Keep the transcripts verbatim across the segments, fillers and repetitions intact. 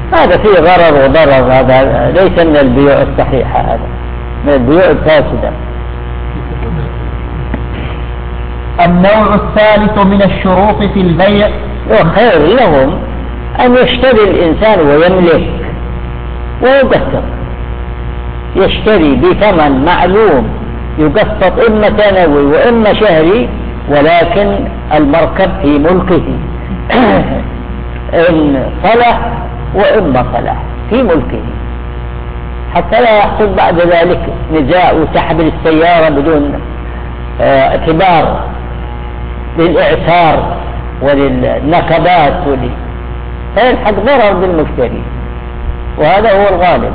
هذا فيه غرر وضرر، هذا ليس من البيوع الصحيحة، هذا من البيوع الفاسدة. النوع الثالث من الشروط في البيع، وخير لهم أن يشتري الإنسان ويملك ويقسط، يشتري بثمن معلوم يقسط إما سنوي وإما شهري، ولكن المركب في ملكه إن صلح وإما صلح في ملكه، حتى لا يحصل بعد ذلك نزاع وسحب السيارة بدون اعتبار للإعسار وللنكبات ولي، فيلحق ضرر بالمشتري، وهذا هو الغالب.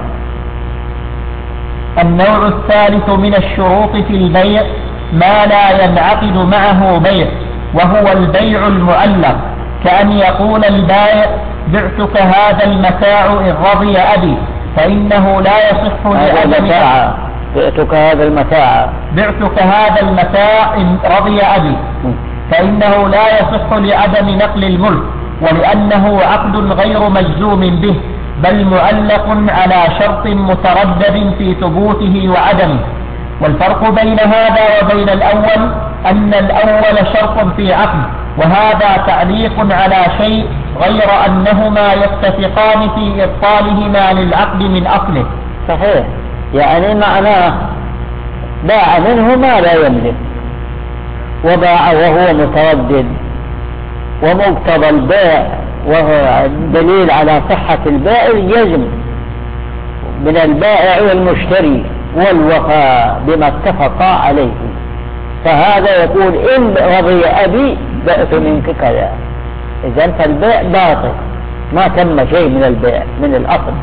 النوع الثالث من الشروط في البيع ما لا ينعقد معه بيع، وهو البيع المعلق، كأن يقول البائع بعتك هذا المتاع إن رضي أبي، فإنه لا يصح لعدم بعتك هذا المتاع بعتك هذا المتاع إن رضي أبي فإنه لا يصح لعدم نقل الملك، ولأنه عقد غير مجزوم به، بل معلق على شرط متردد في ثبوته وعدمه. والفرق بين هذا وبين الأول أن الأول شرط في عقد، وهذا تعليق على شيء، غير أنهما يتفقان في إبطالهما للعقد من أصله. صحيح، يعني معناه باع منه ما لا يملك وباع وهو متردد، ومقتضى البيع وهو دليل على صحة البيع الجزم من البائع والمشتري والوفاء بما اتفقا عليه، فهذا يقول إن رضي أبي بعت منك كذا، إذن فالبيع باطل، ما تم شيء من البيع من الأصل،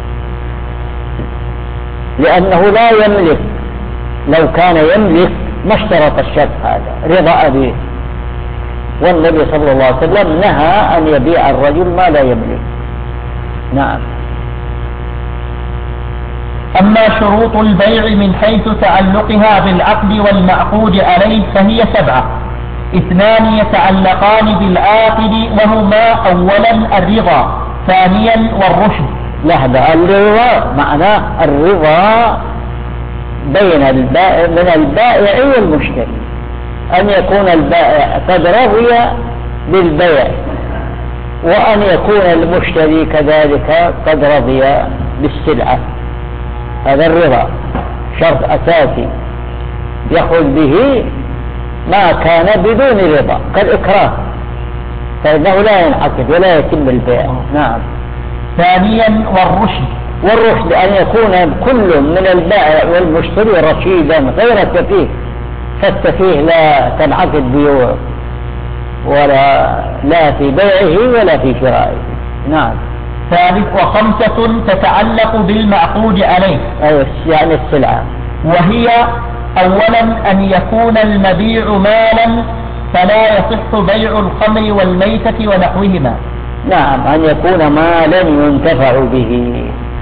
لأنه لا يملك. لو كان يملك ما اشترط الشرط هذا رضا أبيه، والنبي صلى الله عليه وسلم نهى أن يبيع الرجل ما لا يملك. نعم. أما شروط البيع من حيث تعلقها بالعقد والمعقود عليه فهي سبعة، اثنان يتعلقان بالعاقد وهما أولا الرضا، ثانيا والرشد. لحظة، الرضا معناه الرضا بين البائع من البائع والمشتري، أن يكون البائع قد رضي بالبيع، وأن يكون المشتري كذلك قد رضي بالسلعة. هذا الرضا شرط أساسي يخرج به ما كان بدون رضا كالإكراه، فإنه لا ينعقد ولا يتم البيع. نعم. ثانيا والرشد، والرشد أن يكون كل من البائع والمشتري رشيدا غير سفيه، فالسفيه لا تنعقد بيوع ولا لا في بيعه ولا في شرائه. نعم. ثالث وخمسة تتعلق بالمعقود عليه، أيوة يعني السلعة، وهي أولا أن يكون المبيع مالا فلا يصح بيع الخمر والميتة ونحوهما. نعم، أن يكون مالا ينتفع به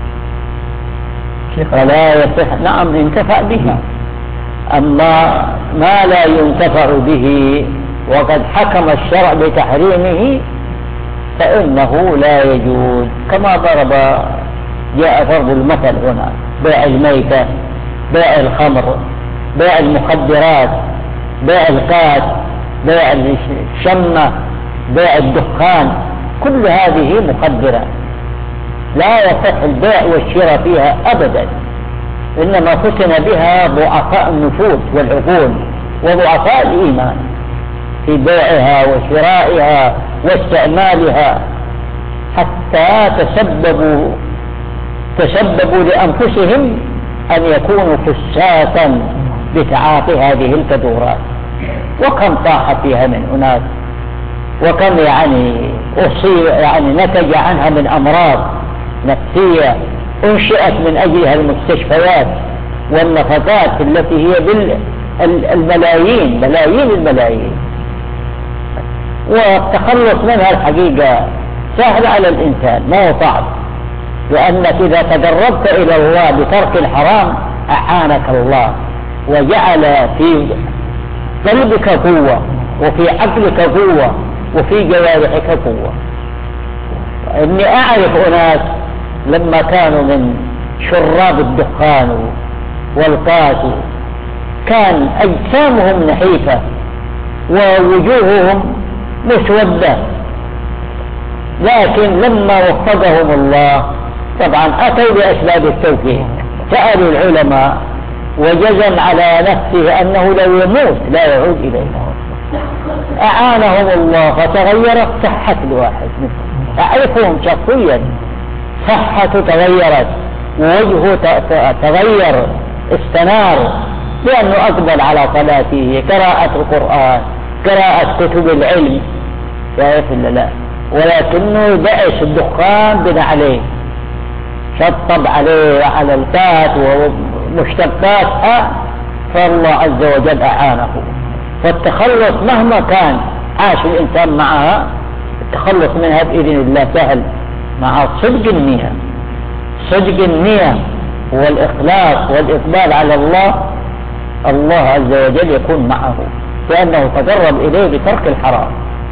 فلا يصح. نعم ينتفع به، أما ما لا ينتفع به وقد حكم الشرع بتحريمه فإنه لا يجوز، كما ضرب جاء ضرب المثل هنا: بيع الميتة، بيع الخمر، بيع المخدرات، بيع القات، بيع الشمة، بيع الدخان، كل هذه مخدرة لا يصح البيع والشراء فيها أبدا، إنما فتن بها ضعفاء النفوس والعقول وضعفاء الإيمان في بيعها وشرائها واستعمالها، حتى تسببوا تسببوا لأنفسهم أن يكونوا فساقا بتعاطي هذه الكدورات. وكم طاح فيها من أناس، وكم يعني أصيب يعني نتج عنها من أمراض نفسية أنشئت من أجلها المستشفيات والنفقات التي هي بالملايين ملايين الملايين، والتخلص منها الحقيقة سهل على الإنسان ما هو صعب، لأنك إذا تدربت إلى الله بترك الحرام أعانك الله وجعل في قلبك قوة وفي عقلك قوة وفي جوارحك قوة. إني أعرف أناس لما كانوا من شراب الدخان والقاس كان أجسامهم نحيفة ووجوههم مسودة، لكن لما وفقهم الله طبعا أتوا بأسباب التوفيق، سألوا العلماء وجزم على نفسه أنه لو يموت لا يعود إلينا، أعانهم الله فتغيرت صحة الواحد منهم، أعرفهم شخصيا صحته تغيرت ووجهه تغير استنار، لأنه أقبل على صلاته، قراءة القرآن، قراءة كتب العلم، شايف ولا لا؟ ولكنه بأس الدخان بن عليه، شطب عليه وعلى الكات ومشتقاتها، فالله عز وجل أعانه. فالتخلص مهما كان عاش الإنسان معها، التخلص منها بإذن الله سهل مع صدق النية، صدق النية والإخلاص والإقبال على الله، الله عز وجل يكون معه لأنه تقرب إليه بترك الحرام.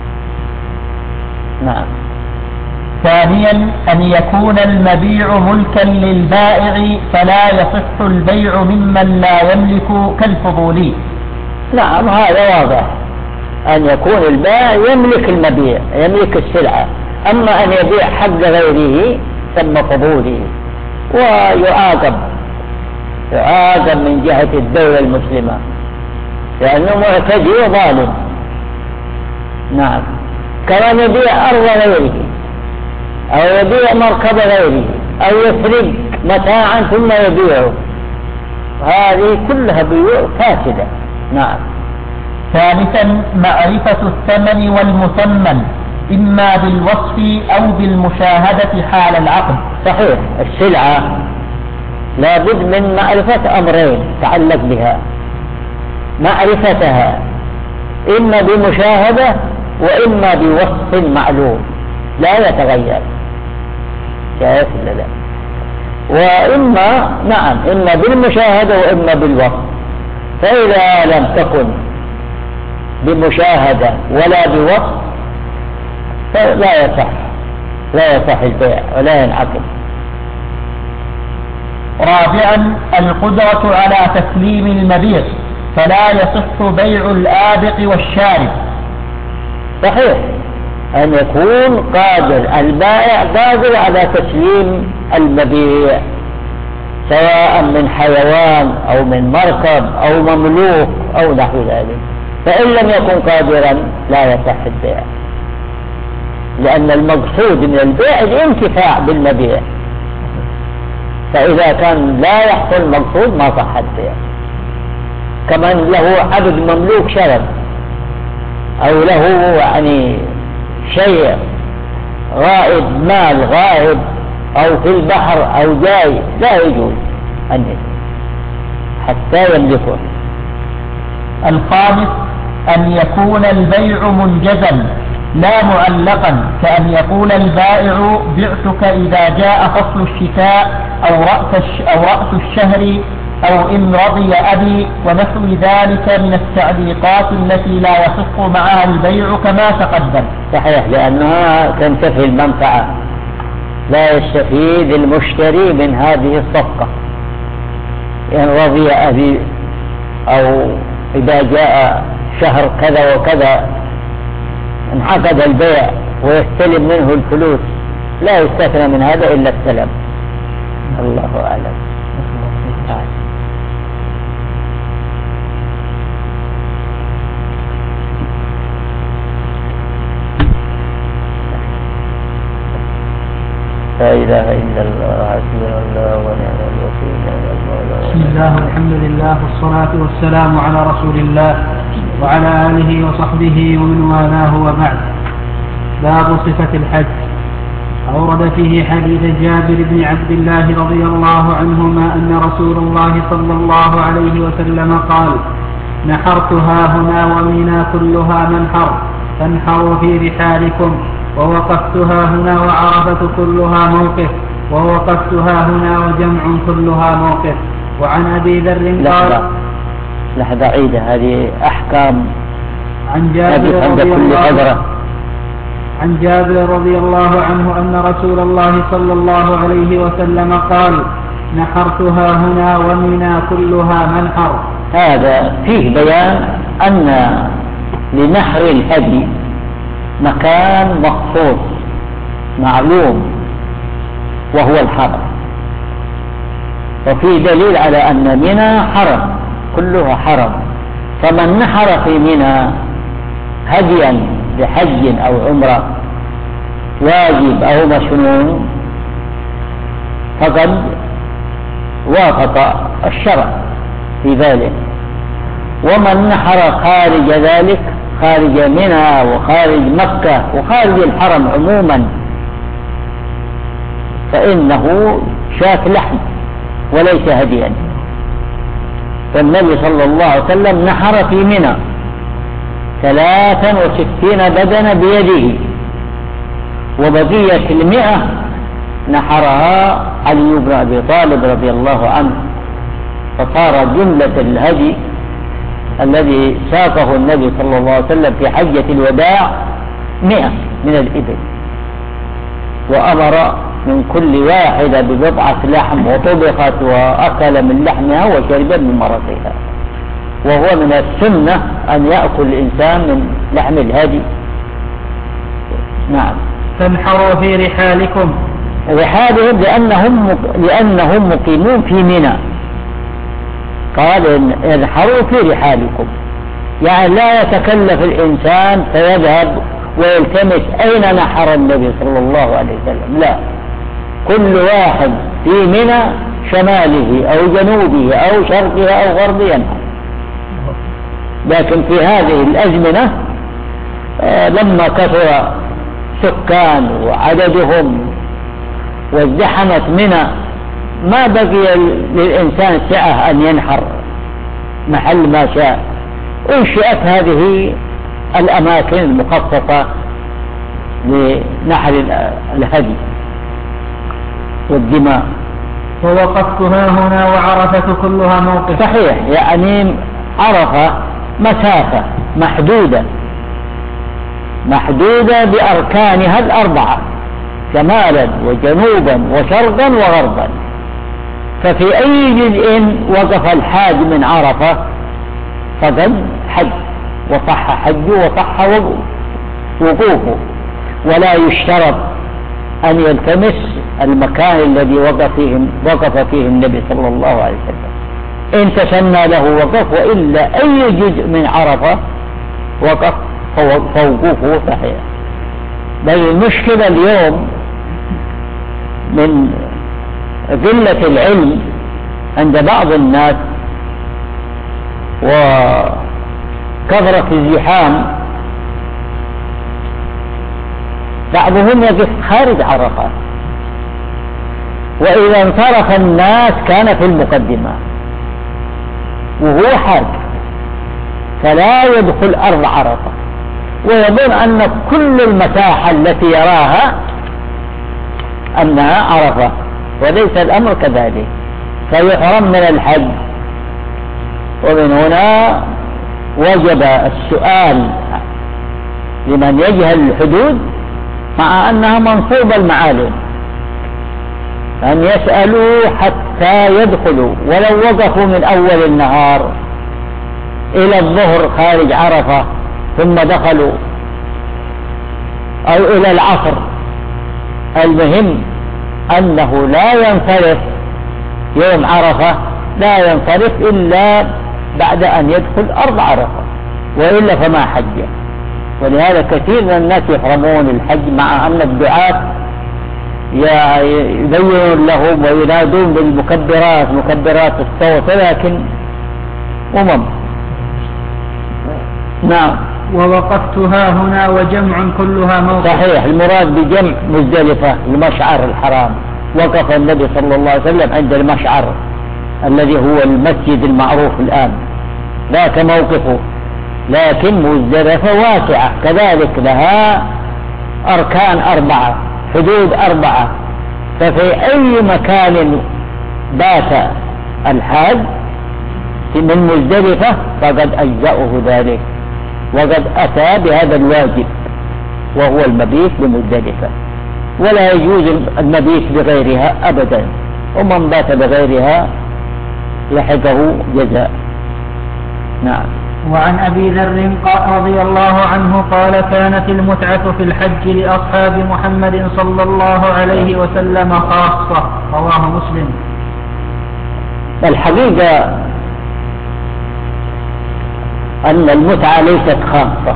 نعم. ثانيا أن يكون المبيع ملكا للبائع فلا يصح البيع ممن لا يملك كالفضولي. نعم هذا واضح، أن يكون البائع يملك المبيع، يملك السلعة، أما أن يبيع حق غيره ثم فضولي ويعاقب، يعاقب من جهة الدولة المسلمة لأنه معتدي وظالم. نعم. كمان يبيع أرض غيره أو يبيع مركب غيره أو يسرق متاعا ثم يبيعه، هذه كلها بيوع فاسدة. نعم. ثالثا معرفة الثمن والمثمن إما بالوصف أو بالمشاهدة حال العقد. صحيح، السلعة لابد من معرفة أمرين تعلق بها، معرفتها إما بمشاهدة وإما بوصف معلوم لا يتغير، شايف ولا لا؟ وإما نعم إما بالمشاهدة وإما بالوصف، فإذا لم تكن بمشاهدة ولا بوصف فلا يصح، لا يصح البيع ولا ينعقد. رابعا القدرة على تسليم المبيع فلا يصح بيع الآبق والشارب. صحيح، أن يكون قادر البائع قادر على تسليم المبيع سواء من حيوان أو من مركب أو مملوك أو نحو ذلك، فإن لم يكن قادرا لا يصح البيع، لأن المقصود من البيع الانتفاع بالمبيع، فإذا كان لا يحصل المقصود ما صح البيع. كمان له عبد مملوك شرب أو له يعني شيء غائب، مال غائب أو في البحر أو جاي، لا يجوز أن حتى يملكه. الخامس أن يكون البيع منجزا لا معلقا، كأن يقول البائع بعتك إذا جاء فصل الشتاء أو رأس, أو رأس الشهر أو إن رضي أبي ونحو ذلك من التعليقات التي لا يصح معها البيع كما تقدم. صحيح، لأنها تنتفي المنفعة، لا يستفيد المشتري من هذه الصفقة. إن رضي أبي أو إذا جاء شهر كذا وكذا انعقد البيع ويستلم منه الفلوس، لا يستثنى من هذا إلا السلم. الله أعلم. لا إله إلا الله، حسبنا الله ونعم الوكيل، نعم المولى. بسم الله والحمد لله والصلاة والسلام على رسول الله وعلى آله وصحبه ومن والاه وبعد. باب صفة الحج. أورد فيه حديث جابر بن عبد الله رضي الله عنهما أن رسول الله صلى الله عليه وسلم قال: نحرت هاهنا ومنى كلها منحر فانحروا في رحالكم، ووقفتها هنا وعرفة كلها موقف، ووقفتها هنا وجمع كلها موقف. وعن أبي ذر قال: لحظة عيدة، هذه أحكام عن جابر رضي الله عن جابر رضي الله عنه أن رسول الله صلى الله عليه وسلم قال نحرتها هنا ومنى كلها منحر. هذا فيه بيان أن لنحر الهدي مكان مخصوص معلوم وهو الحرم، وفي دليل على أن منى حرم كلها حرم، فمن نحر في منى هديا بحج أو عمرة واجب أو مشنون فقد وافق الشرع في ذلك. ومن نحر خارج ذلك، خارج منى وخارج مكة وخارج الحرم عموما، فإنه شاة لحم وليس هديا. فالنبي صلى الله عليه وسلم نحر في منى ثلاثا وستين بدنة بيده، وبقية المئة نحرها علي بن أبي طالب رضي الله عنه، فصار جملة الهدي الذي ساقه النبي صلى الله عليه وسلم في حجة الوداع مئة من الإبل، وأمر من كل واحدة ببضعة لحم وطبخت وأكل من لحمها وشرب من مرقها. وهو من السنة أن يأكل الإنسان من لحم الهدي. نعم. تنحروا في رحالكم، رحالهم لأنهم, لأنهم مقيمون في منى، قال انحروا في رحالكم، يعني لا يتكلف الإنسان فيذهب ويلتمس أين نحر النبي صلى الله عليه وسلم، لا، كل واحد في منى شماله أو جنوبه أو شرقه أو غربه ينحر. لكن في هذه الأزمنة آه لما كثر سكان وعددهم وازدحمت منى ما بقي للإنسان سعة أن ينحر محل ما شاء، انشئت هذه الأماكن المخصصة لنحر الهدي والدماء. ووقفتها هنا وعرفة كلها موقف. صحيح، يعني عرفة مسافة محدودة محدودة بأركانها الأربعة شمالا وجنوبا وشرقا وغربا، ففي أي جزء وقف الحاج من عرفة فقد حج وصح حجه وصح وقوفه، ولا يشترط أن يلتمس المكان الذي وقف فيه, وقف فيه النبي صلى الله عليه وسلم، إن تسنى له وقف، وإلا أي جزء من عرفة وقف فوقوفه صحيح. بل المشكلة اليوم من قلة العلم عند بعض الناس وكثرة الزحام، بعضهم يقف خارج عرفة، وإذا انصرف الناس كان في المقدمة وهو حاج فلا يدخل أرض عرفة، ويظن أن كل المساحة التي يراها أنها عرفة، وليس الأمر كذلك، فيحرم من الحج. ومن هنا وجب السؤال لمن يجهل الحدود مع أنها منصوبة المعالم، أن يسألوا حتى يدخلوا، ولو وقفوا من أول النهار إلى الظهر خارج عرفة ثم دخلوا، أو إلى العصر، المهم أنه لا ينصرف يوم عرفة، لا ينصرف إلا بعد أن يدخل أرض عرفة، وإلا فما حج. ولهذا كثير من الناس يحرمون الحج مع أن الدعاة يبينون لهم وينادون بالمكبرات مكبرات الصوت، لكن أمم. نعم. ووقفتها هنا وجمع كلها موقف. صحيح، المراد بجمع مزدلفة المشعر الحرام، وقف النبي صلى الله عليه وسلم عند المشعر الذي هو المسجد المعروف الآن، ذاك موقفه، لكن مزدلفة واسعة كذلك، لها أركان أربعة، حدود أربعة، ففي أي مكان بات الحاج من مزدلفة فقد أجزأه ذلك، وقد أتى بهذا الواجب. وهو المبيت بمزدلفة، ولا يجوز المبيت بغيرها أبدا، ومن بات بغيرها لحقه جزاء. نعم. وعن أبي ذر رضي الله عنه قال كانت المتعة في الحج لأصحاب محمد صلى الله عليه وسلم خاصة، رواه مسلم. الحقيقة أن المتعة ليست خاصة،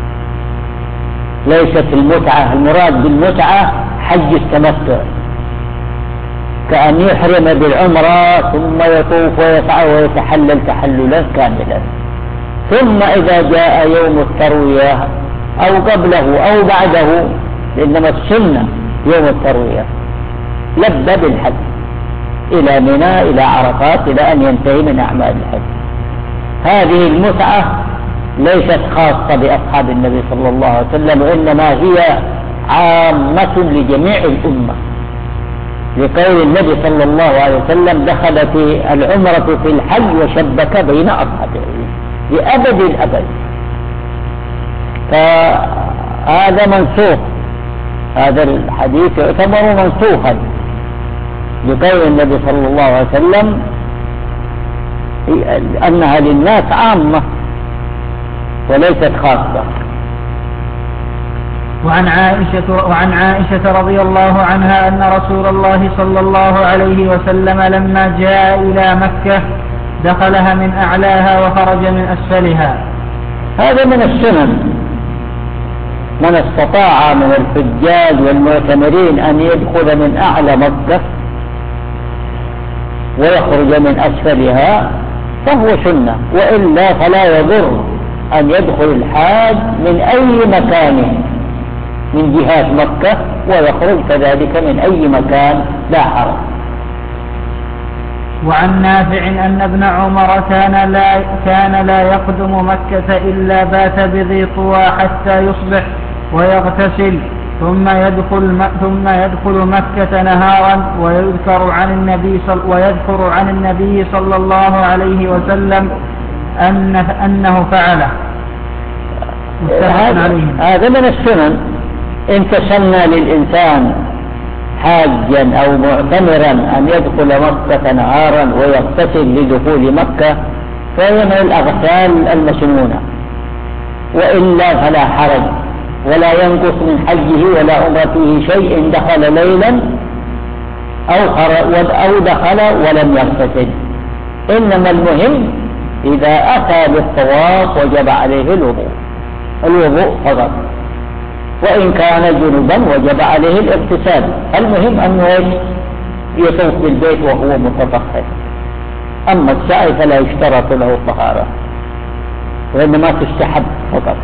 ليست المتعة المراد بالمتعة حج التمتع، كأن يحرم بالعمرة ثم يطوف ويسعى ويتحلل تحللا كاملا، ثم إذا جاء يوم التروية أو قبله أو بعده، إنما السنة يوم التروية لبى بالحج إلى منى إلى عرفات إلى أن ينتهي من أعمال الحج. هذه المتعة ليست خاصة بأصحاب النبي صلى الله عليه وسلم، وإنما هي عامة لجميع الأمة، لقول النبي صلى الله عليه وسلم دخلت العمرة في الحج وشبك بين أصحابه لأبد الأبد. فهذا منسوخ، هذا الحديث يعتبر منسوخا لقول النبي صلى الله عليه وسلم أنها للناس عامة وليست خاصة. وعن عائشة, وعن عائشة رضي الله عنها أن رسول الله صلى الله عليه وسلم لما جاء إلى مكة دخلها من أعلاها وخرج من أسفلها. هذا من السنن، من استطاع من الحجاج والمعتمرين أن يدخل من أعلى مكة ويخرج من أسفلها فهو سنة، وإلا فلا يضر أن يدخل الحاج من أي مكان من جهات مكة ويخرج كذلك من أي مكان لا حرج. وعن نافع أن ابن عمر كان لا, كان لا يقدم مكة إلا بات بذي طوى حتى يصبح ويغتسل ثم يدخل, ثم يدخل مكة نهارا، ويذكر عن النبي صل ويذكر عن النبي صلى الله عليه وسلم أن أنه فعله. هذا من السنن. إن تسنى للإنسان حاجا أو معتمرا أن يدخل مكة نهارا ويغتسل لدخول مكة فهي من الأغسال المسنونة، وإلا فلا حرج ولا ينقص من حجه ولا عمرته شيء إن دخل ليلا أو, أو دخل ولم يغتسل. إنما المهم إذا أتى بالطواف وجب عليه الوضوء الوضوء فقط، وإن كان جنبا وجب عليه الاغتسال. المهم أنه يطوف بالبيت وهو متطهر. أما السعي فلا يشترط له الطهارة وإنما تستحب فقط.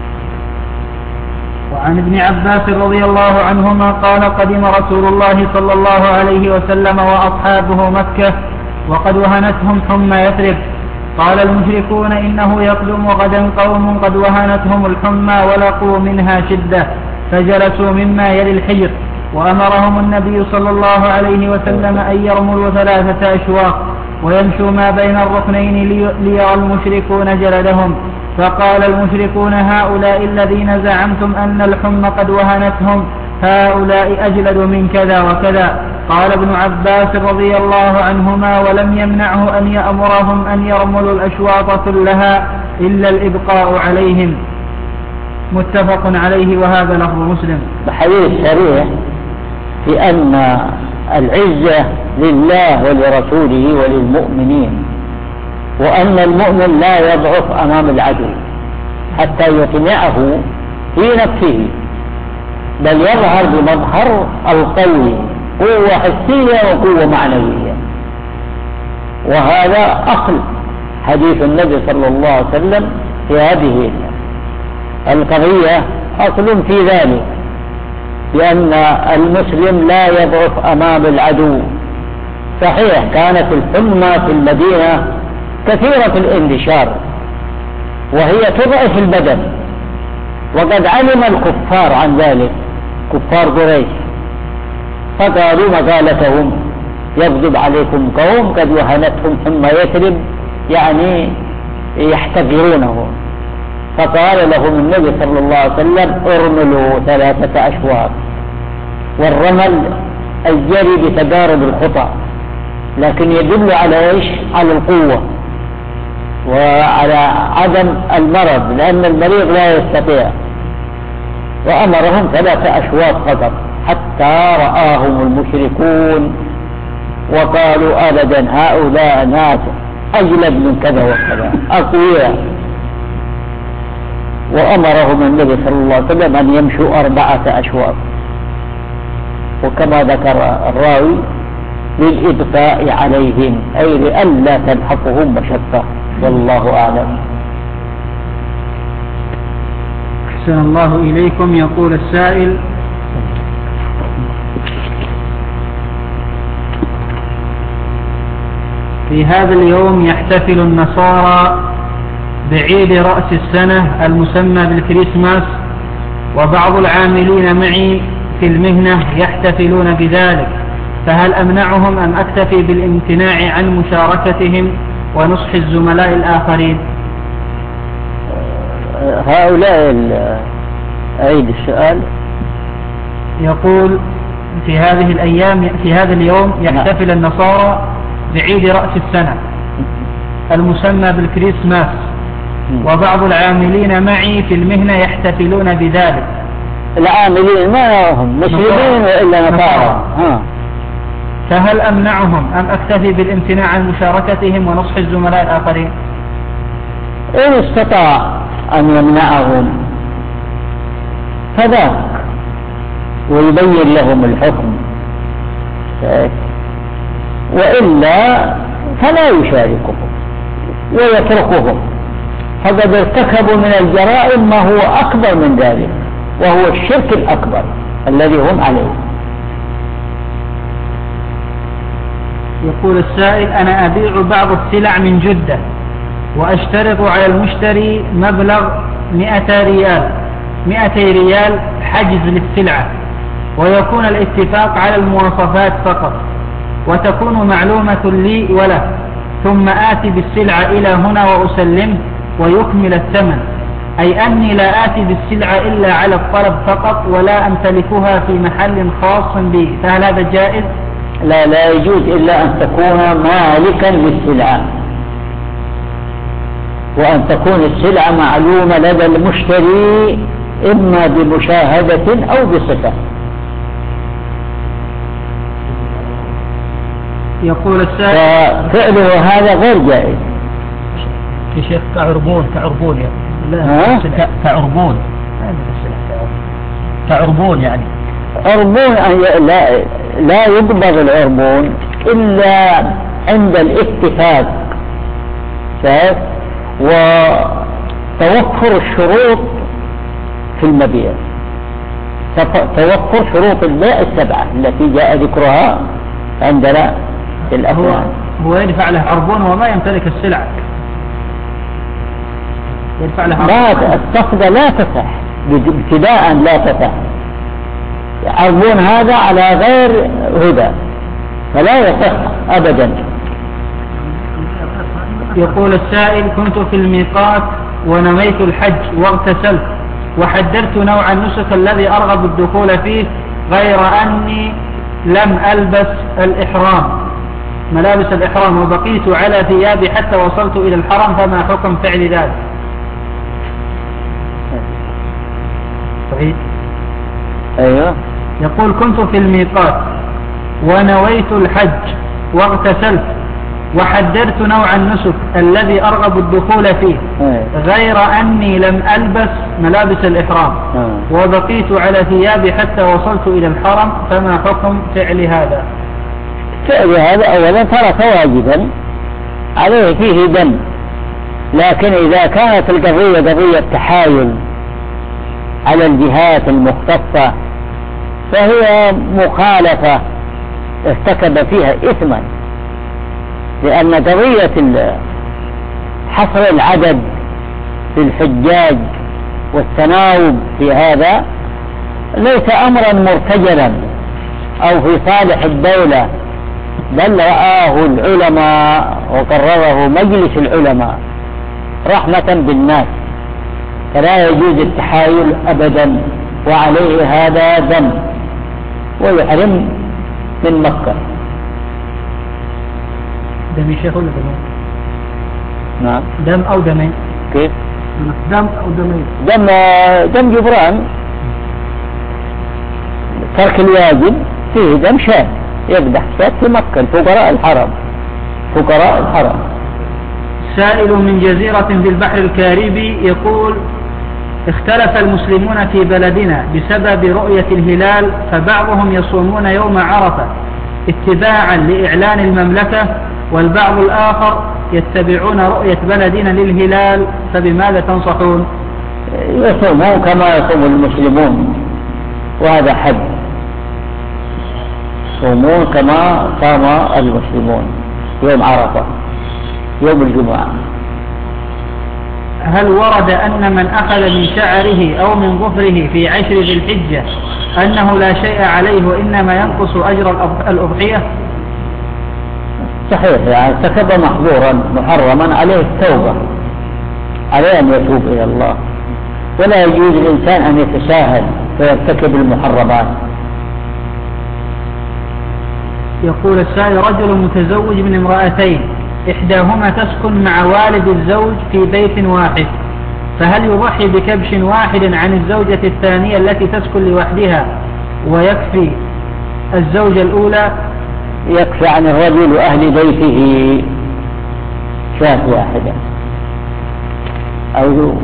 وعن ابن عباس رضي الله عنهما قال قدم رسول الله صلى الله عليه وسلم وأصحابه مكة وقد وهنتهم حمى يثرب. قال المشركون إنه يقدم غدا قوم قد وهنتهم الحمى ولقوا منها شدة فجلسوا مما يلي الحجر، وأمرهم النبي صلى الله عليه وسلم أن يرملوا ثلاثة أشواط ويمشوا ما بين الركنين ليرى المشركون جلدهم. فقال المشركون هؤلاء الذين زعمتم أن الحمى قد وهنتهم هؤلاء أجلد من كذا وكذا. قال ابن عباس رضي الله عنهما ولم يمنعه أن يأمرهم أن يرملوا الأشواط كلها إلا الإبقاء عليهم. متفق عليه وهذا لفظ مسلم. بحديث صريح في أن العزة لله ولرسوله وللمؤمنين، وأن المؤمن لا يضعف أمام العدو حتى يقنعه في نفسه، بل يظهر بمظهر القوي قوة حسية وقوة معنوية. وهذا أصل حديث النبي صلى الله عليه وسلم في هذه القضية، أصل في ذلك، لأن المسلم لا يضعف أمام العدو. صحيح كانت الحمى في المدينة كثيرة الانتشار وهي تضعف البدن، وقد علم الكفار عن ذلك، كفار قريش، فقالوا مقالتهم يغضب عليكم قوم قد وهنتهم حمى يثرب، يعني يحتقرونه. فقال لهم النبي صلى الله عليه وسلم ارملوا ثلاثة أشواط. والرمل الجري بتجارب الخطى، لكن يدل على ايش؟ على القوة وعلى عدم المرض، لأن المريض لا يستطيع. وأمرهم ثلاثة أشواط فقط حتى رآهم المشركون وقالوا أبدا هؤلاء ناس أجلد من كذا وكذا أقوياء. وأمرهم النبي صلى الله عليه وسلم أن يمشوا أربعة أشواط، وكما ذكر الراوي للإبقاء عليهم، أي لئلا تلحقهم مشقة، والله أعلم. أحسن الله إليكم. يقول السائل: في هذا اليوم يحتفل النصارى بعيد رأس السنة المسمى بالكريسماس، وبعض العاملين معي في المهنة يحتفلون بذلك، فهل أمنعهم أم أكتفي بالامتناع عن مشاركتهم ونصح الزملاء الآخرين؟ هؤلاء أعيد السؤال. يقول: في هذه الأيام في هذا اليوم يحتفل النصارى بعيد رأس السنة المسمى بالكريسماس، وبعض العاملين معي في المهنة يحتفلون بذلك. العاملين ما هم مسلمين وإلا نصارى، فهل أمنعهم أم أكتفي بالامتناع عن مشاركتهم ونصح الزملاء الآخرين؟ إن استطاع أن يمنعهم فذاك، ويبين لهم الحكم، وإلا فلا يشاركهم ويتركهم، فقد ارتكبوا من الجرائم ما هو أكبر من ذلك، وهو الشرك الأكبر الذي هم عليه. يقول السائل: أنا أبيع بعض السلع من جدة وأشترط على المشتري مبلغ مئة ريال مئتي ريال حجز للسلعة، ويكون الاتفاق على المواصفات فقط، وتكون معلومة لي وله، ثم آتي بالسلعة إلى هنا وأسلمه ويكمل الثمن، أي أني لا آتي بالسلعة إلا على الطلب فقط ولا أمتلكها في محل خاص بي، فهل هذا جائز؟ لا لا يجوز إلا أن تكون مالكا للسلعة، وأن تكون السلعة معلومة لدى المشتري إما بمشاهدة أو بصفة. يقول السائل: ففعله هذا غير جائز. يا شيخ كعربون كعربون يعني لا كعربون كعربون يعني عربون لا لا يقبض العربون إلا عند الاتفاق، شايف، وتوفر الشروط في المبيع، توفر شروط البيع السبعة التي جاء ذكرها عندنا في الأفواه. هو يدفع له عربون وما يمتلك السلعة، يدفع له لا الصفقة لا تصح ابتداء، لا تصح. عربون هذا على غير هدى فلا يصح أبدا. يقول السائل: كنت في الميقات ونويت الحج واغتسلت وحددت نوع النسك الذي أرغب الدخول فيه، غير أني لم ألبس الإحرام ملابس الإحرام وبقيت على ثيابي حتى وصلت إلى الحرم، فما حكم فعل ذلك؟ صحيح. أيوه. يقول: كنت في الميقات ونويت الحج واغتسلت وحددت نوع النسك الذي أرغب الدخول فيه، غير أني لم ألبس ملابس الإحرام وبقيت على ثيابي حتى وصلت إلى الحرم، فما حكم فعل هذا؟ فعل هذا أولا ترك واجبا عليه فيه دم، لكن إذا كانت القضية قضية تحايل على الجهات المختصة فهي مخالفة ارتكب فيها إثما، لأن قضية حصر العدد في الحجاج والتناوب في هذا ليس أمرا مرتجلا أو في صالح الدولة، بل رآه العلماء وقرره مجلس العلماء رحمة بالناس، فلا يجوز التحايل أبدا، وعليه هذا دم ويحرم من مكة. دم شيخ ولا دم؟ نعم. دم أو دمين؟ كيف؟ دم أو دمين؟ دم دم جبران، ترك الواجب فيه دم شاة، يقدح شاة في مكة الفقراء الحرم، فقراء الحرم. سائل من جزيرة في البحر الكاريبي يقول: اختلف المسلمون في بلدنا بسبب رؤية الهلال، فبعضهم يصومون يوم عرفة اتباعا لإعلان المملكة، والبعض الآخر يتبعون رؤية بلدنا للهلال، فبماذا تنصحون؟ يصومون كما يصوم المسلمون، وهذا حد، يصومون كما صام المسلمون يوم عرفة يوم الجمعة. هل ورد أن من أخذ من شعره أو من ظفره في عشر ذي الحجة أنه لا شيء عليه وإنما ينقص أجر الأضحية؟ صحيح، يعني ارتكب محظورا محرما، عليه التوبة، عليه أن يتوب إلى الله، ولا يجوز الإنسان أن يتساهل فيرتكب المحرمات. يقول السائل: رجل متزوج من امرأتين، إحداهما تسكن مع والد الزوج في بيت واحد، فهل يضحي بكبش واحد عن الزوجة الثانية التي تسكن لوحدها ويكفي الزوجة الأولى؟ يكفي عن الرجل وأهل بيته شاة واحدة أو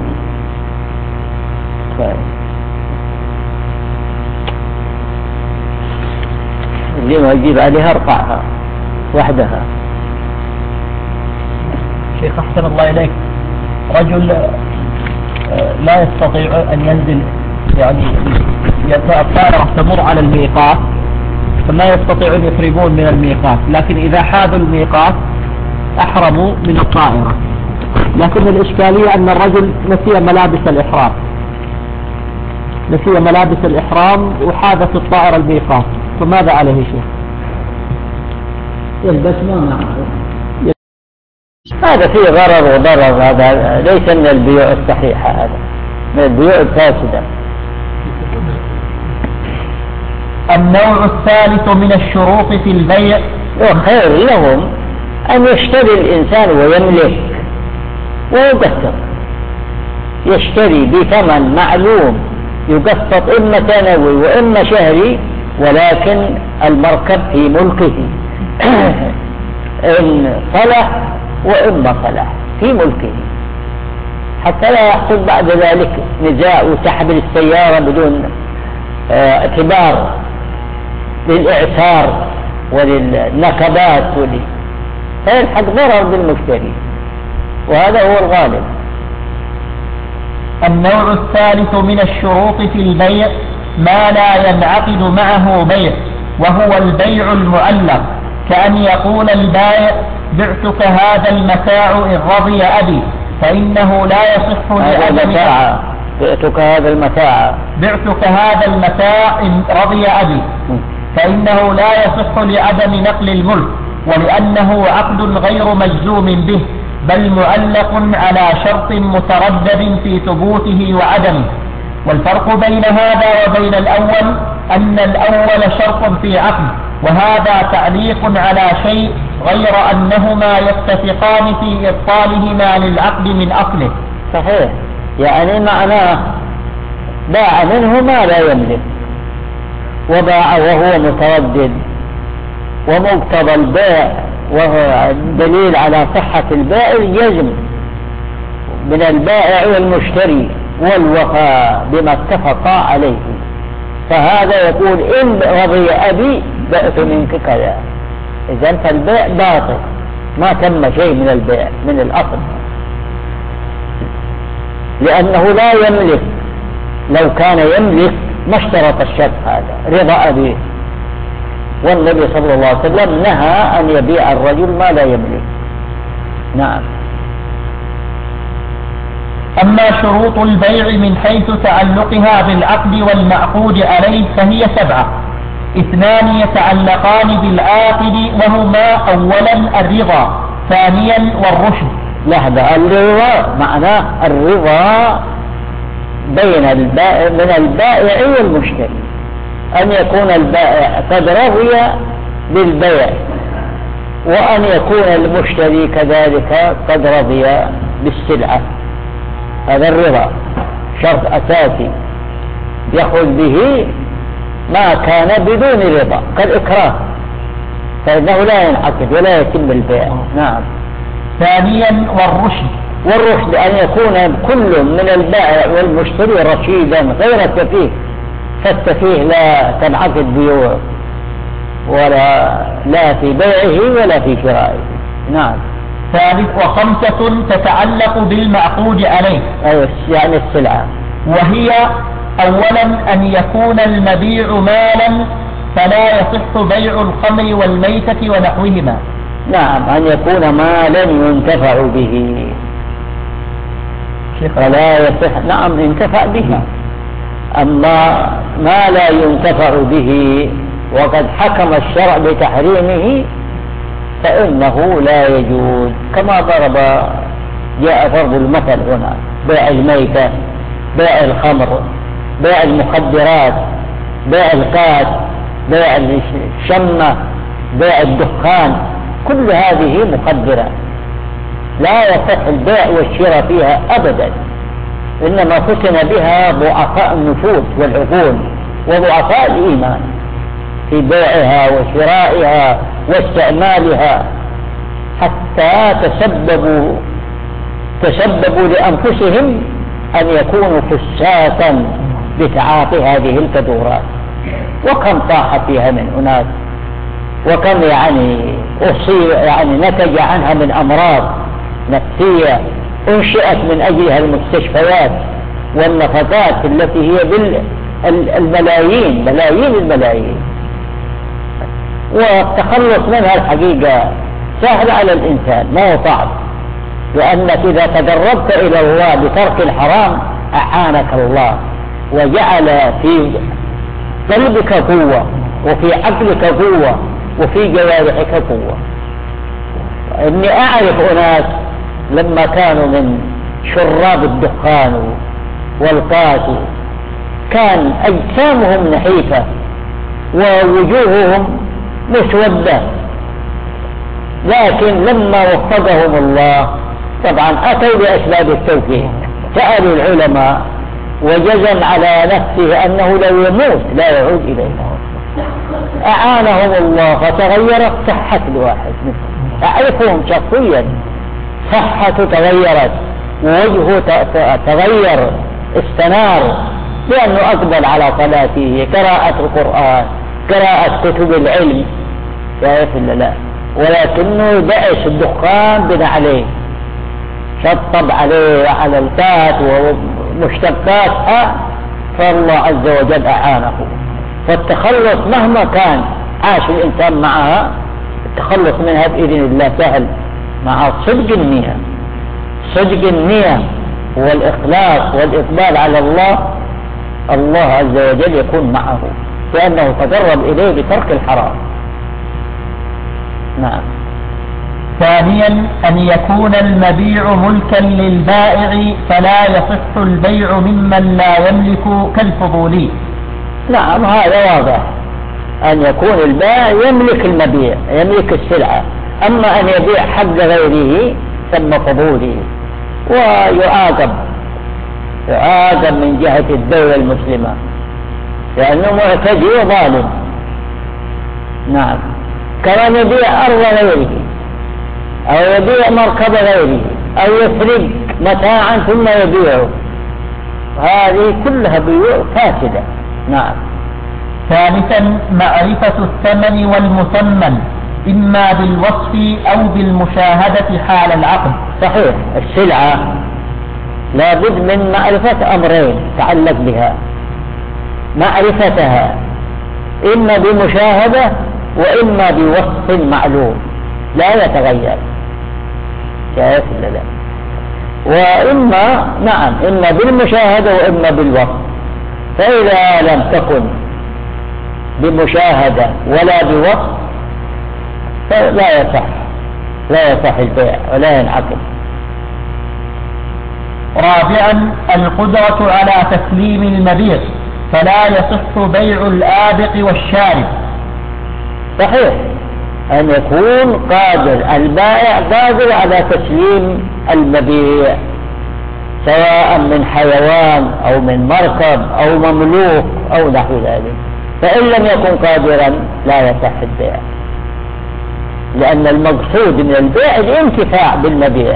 اللي ما يجيب عليها ارقعها وحدها. شيخ أحسن الله إليك، رجل لا يستطيع أن ينزل، يعني الطائرة تمر على الميقات فما يستطيعون يخرجون من الميقات، لكن إذا حاذوا الميقات أحرموا من الطائرة، لكن الإشكالية أن الرجل نسي ملابس الإحرام، نسي ملابس الإحرام وحاذت الطائرة الميقات، فماذا عليه شيخ؟ يلبس ما معه، هذا فيه غرر وضرر، هذا ليس من البيوع الصحيحة، هذا من البيوع الفاسدة. النوع الثالث من الشروط في البيع. وخير لهم أن يشتري الإنسان ويملك ويقسط، يشتري بثمن معلوم يقسط إما سنوي وإما شهري، ولكن المركب في ملكه إن صلح وإما صلح في ملكه، حتى لا يحصل بعد ذلك نزاع وسحب السيارة بدون اعتبار للإعسار وللنكبات ولي، فيلحق ضرر بالمشتري، وهذا هو الغالب. النوع الثالث من الشروط في البيع ما لا ينعقد معه بيع، وهو البيع المعلق، كأن يقول البائع: بعتك هذا المتاع إن رضي أبي، فإنه لا يصح لعدم بعتك هذا المتاع بعتك هذا المتاع إن رضي أبي فإنه لا يصح لعدم نقل الملك، ولأنه عقد غير مجزوم به، بل معلق على شرط متردد في ثبوته وعدمه. والفرق بين هذا وبين الأول أن الأول شرط في عقد، وهذا تعليق على شيء، غير أنهما يتفقان في إبطالهما للعقد من أصله. صحيح، يعني معناه باع منه ما لا يملك، وباع وهو متردد، ومقتضى البيع وهو دليل على صحة البيع الجزم من البائع والمشتري والوفاء بما اتفقا عليه، فهذا يقول إن رضي أبي بعت منك كذا، إذن فالبيع باطل، ما تم شيء من البيع من الأصل، لأنه لا يملك. لو كان يملك ما اشترط الشرط هذا رضا أبيه، والنبي صلى الله عليه وسلم نهى أن يبيع الرجل ما لا يملك. نعم. أما شروط البيع من حيث تعلقها بالعقد والمعقود عليه فهي سبعة: اثنان يتعلقان بالعاقد، وهما أولا الرضا، ثانيا والرشد. لحظة، الرضا معناه الرضا بين البائع من البائع والمشتري، أن يكون البائع قد رضي بالبيع، وأن يكون المشتري كذلك قد رضي بالسلعة. هذا الرضا شرط أساسي يخرج به ما كان بدون رضا كالإكراه، فإنه لا ينعقد ولا يتم البيع. نعم. ثانيا والرشد. والرشد أن يكون كل من البائع والمشتري رشيدا غير سفيه، فالسفيه لا تنعقد بيوع ولا لا في بيعه ولا في شرائه. نعم. ثالث وخمسة تتعلق بالمعقود عليه، أيوة يعني السلعة، وهي أولا أن يكون المبيع مالا فلا يصح بيع الخمر والميتة ونحوهما. نعم، أن يكون مالا ينتفع به فلا يصح. نعم ينتفع به، أما ما لا ينتفع به وقد حكم الشرع بتحريمه فإنه لا يجوز، كما ضرب جاء ضرب المثل هنا: بيع الميتة، بيع الخمر، بيع المخدرات، بيع القات، بيع الشمة، بيع الدخان، كل هذه مخدرات لا يصح البيع والشراء فيها أبدا، إنما فتن بها ضعفاء النفوس والعقول وضعفاء الإيمان في بيعها وشرائها واستعمالها، حتى تسببوا تسببوا لأنفسهم أن يكونوا فساقا بتعاطي هذه الكدورات. وكم طاح فيها من أناس، وكم يعني أصيب يعني نتج عنها من أمراض نفسية أنشئت من أجلها المستشفيات والنفقات التي هي بالملايين ملايين الملايين. والتخلص منها الحقيقة سهل على الإنسان، ما هو صعب، لأنك إذا تقربت إلى الله بترك الحرام أعانك الله وجعل في قلبك قوة وفي عقلك قوة وفي جوارحك قوة. إني أعرف أناس لما كانوا من شراب الدخان والقات كان أجسامهم نحيفة ووجوههم مسودة، لكن لما وفقهم الله طبعا أتوا بأسباب التوفيق، سألوا العلماء وجزم على نفسه أنه لو يموت لا يعود إلينا، أعانهم الله فتغيرت صحة الواحد منهم، أعرفهم شخصيا، صحته تغيرت ووجهه تغير استنار، لأنه أقبل على صلاته، قراءة القرآن، قراءة كتب العلم، شايف ولا لا؟ ولكنه بأس الدخان بن عليه، شطب عليه على الكات ومشتقاتها، فالله عز وجل أعانه. فالتخلص مهما كان عاش الإنسان معها، التخلص منها بإذن الله سهل مع صدق النية. صدق النية والإخلاص والإقبال على الله، الله عز وجل يكون معه لأنه تقرب إليه بترك الحرام. نعم. ثانيا أن يكون المبيع ملكا للبائع فلا يصح البيع ممن لا يملك كالفضولي. نعم هذا واضح، أن يكون البائع يملك المبيع يملك السلعة، أما أن يبيع حق غيره ثم فضولي ويعاقب يعاقب من جهة الدولة المسلمة لأنه معتدي وظالم. نعم. كمان يبيع أرض غيره أو يبيع مركب غيره أو يسرق متاعا ثم يبيعه، هذه كلها بيوع فاسدة. نعم. ثالثا معرفة الثمن والمثمن إما بالوصف أو بالمشاهدة حال العقد. صحيح، السلعة لابد من معرفة أمرين تعلق بها، معرفتها إما بمشاهدة وإما بوصف معلوم لا يتغير، شايف ولا لا؟ وإما نعم إما بالمشاهدة وإما بالوصف. فإذا لم تكن بمشاهدة ولا بوصف فلا يصح لا يصح البيع ولا ينعقد. رابعا القدرة على تسليم المبيع، فلا يصح بيع الآبق والشارب. صحيح، أن يكون قادر البائع قادر على تسليم المبيع، سواء من حيوان أو من مركب أو مملوك أو نحو ذلك. فإن لم يكن قادرا لا يصح البيع، لأن المقصود من البيع الانتفاع بالمبيع،